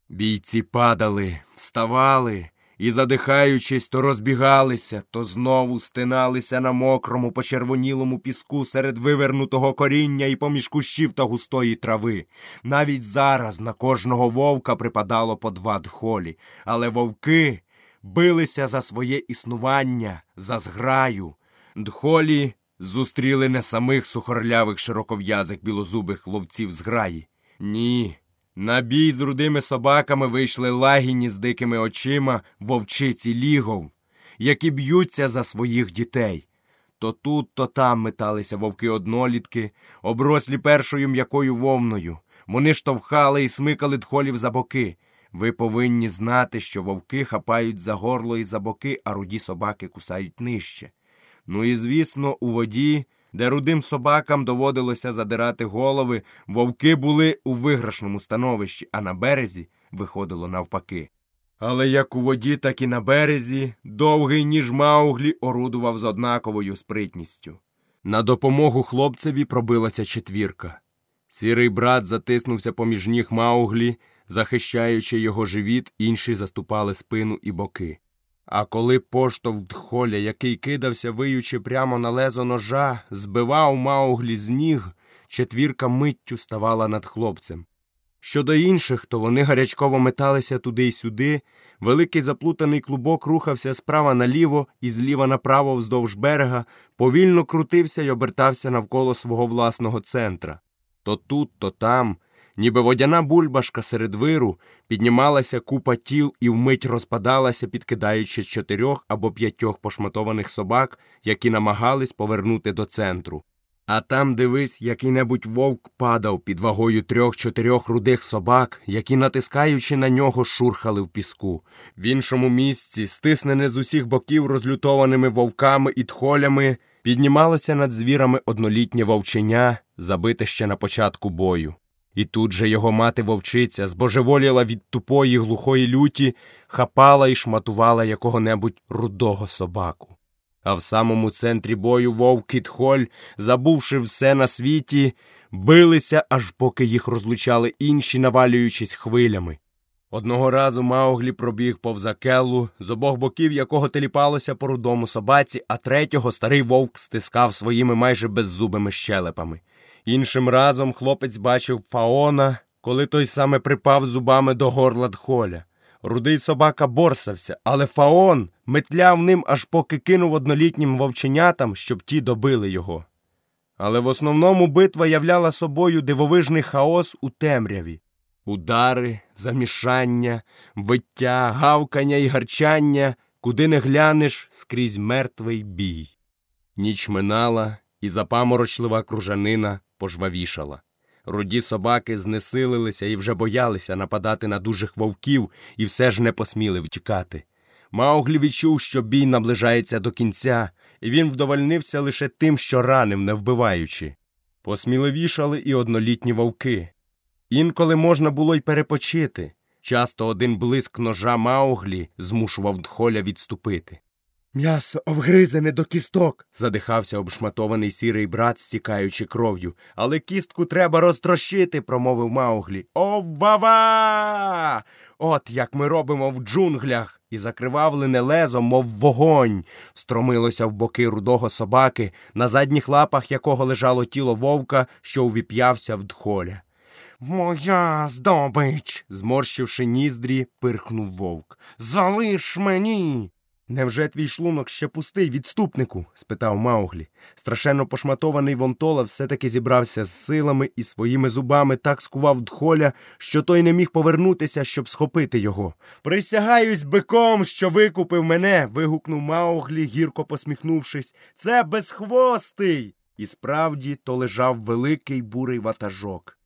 Бійці падали, вставали і, задихаючись, то розбігалися, то знову стиналися на мокрому, почервонілому піску серед вивернутого коріння і поміж кущів та густої трави. Навіть зараз на кожного вовка припадало по 2 дхолі, але вовки билися за своє існування, за зграю. Дхолі зустріли не самих сухорлявих широков'язих білозубих ловців зграї. Ні. На бій з рудими собаками вийшли лагідні з дикими очима вовчиці Лігов, які б'ються за своїх дітей. То тут, то там металися вовки-однолітки, оброслі першою м'якою вовною. Вони штовхали і смикали дхолів за боки. Ви повинні знати, що вовки хапають за горло і за боки, а руді собаки кусають нижче. Ну і, звісно, у воді, де рудим собакам доводилося задирати голови, вовки були у виграшному становищі, а на березі виходило навпаки. Але як у воді, так і на березі довгий ніж Мауглі орудував з однаковою спритністю. На допомогу хлопцеві пробилася четвірка. Сірий брат затиснувся поміж ніг Мауглі, захищаючи його живіт, інші заступали спину і боки. А коли поштовх дхоля, який кидався, виючи прямо на лезо ножа, збивав Мауглі з ніг, четвірка миттю ставала над хлопцем. Щодо інших, то вони гарячково металися туди й сюди, великий заплутаний клубок рухався справа наліво і зліва направо вздовж берега, повільно крутився й обертався навколо свого власного центра. То тут, то там, ніби водяна бульбашка серед виру, піднімалася купа тіл і вмить розпадалася, підкидаючи 4 або 5 пошматованих собак, які намагались повернути до центру. А там, дивись, який-небудь вовк падав під вагою 3-4 рудих собак, які, натискаючи на нього, шурхали в піску. В іншому місці, стиснене з усіх боків розлютованими вовками і дхолями, піднімалося над звірами однолітнє вовченя, забите ще на початку бою. І тут же його мати-вовчиця збожеволіла від тупої глухої люті, хапала і шматувала якого-небудь рудого собаку. А в самому центрі бою вовк і дхоль, забувши все на світі, билися, аж поки їх розлучали інші, навалюючись хвилями. Одного разу Мауглі пробіг повз Акеллу, з обох боків якого теліпалося по рудому собаці, а третього старий вовк стискав своїми майже беззубими щелепами. Іншим разом хлопець бачив Фаона, коли той саме припав зубами до горла дхоля. Рудий собака борсався, але Фаон метляв ним, аж поки кинув однолітнім вовченятам, щоб ті добили його. Але в основному битва являла собою дивовижний хаос у темряві. Удари, замішання, виття, гавкання і гарчання, куди не глянеш, скрізь мертвий бій. Ніч минала, і запаморочлива кружанина пожвавішала. Руді собаки знесилилися і вже боялися нападати на дужих вовків, і все ж не посміли втікати. Мауглі відчув, що бій наближається до кінця, і він вдовольнився лише тим, що ранив, не вбиваючи. Посміливішали і однолітні вовки. Інколи можна було й перепочити. Часто один блиск ножа Мауглі змушував дхоля відступити. «М'ясо обгризене до кісток!» – задихався обшматований сірий брат, стікаючи кров'ю. «Але кістку треба розтрощити!» – промовив Мауглі. «О-ва-ва! От як ми робимо в джунглях!» І закривавлене лезо, мов вогонь, встромилося в боки рудого собаки, на задніх лапах якого лежало тіло вовка, що увіп'явся в дхоля. «Моя здобич!» – зморщивши ніздрі, пирхнув вовк. «Залиш мені!» «Невже твій шлунок ще пустий, відступнику?» – спитав Мауглі. Страшенно пошматований Вонтола все-таки зібрався з силами і своїми зубами так скував дхоля, що той не міг повернутися, щоб схопити його. «Присягаюсь биком, що викупив мене!» – вигукнув Мауглі, гірко посміхнувшись. «Це безхвостий!» І справді то лежав великий бурий ватажок.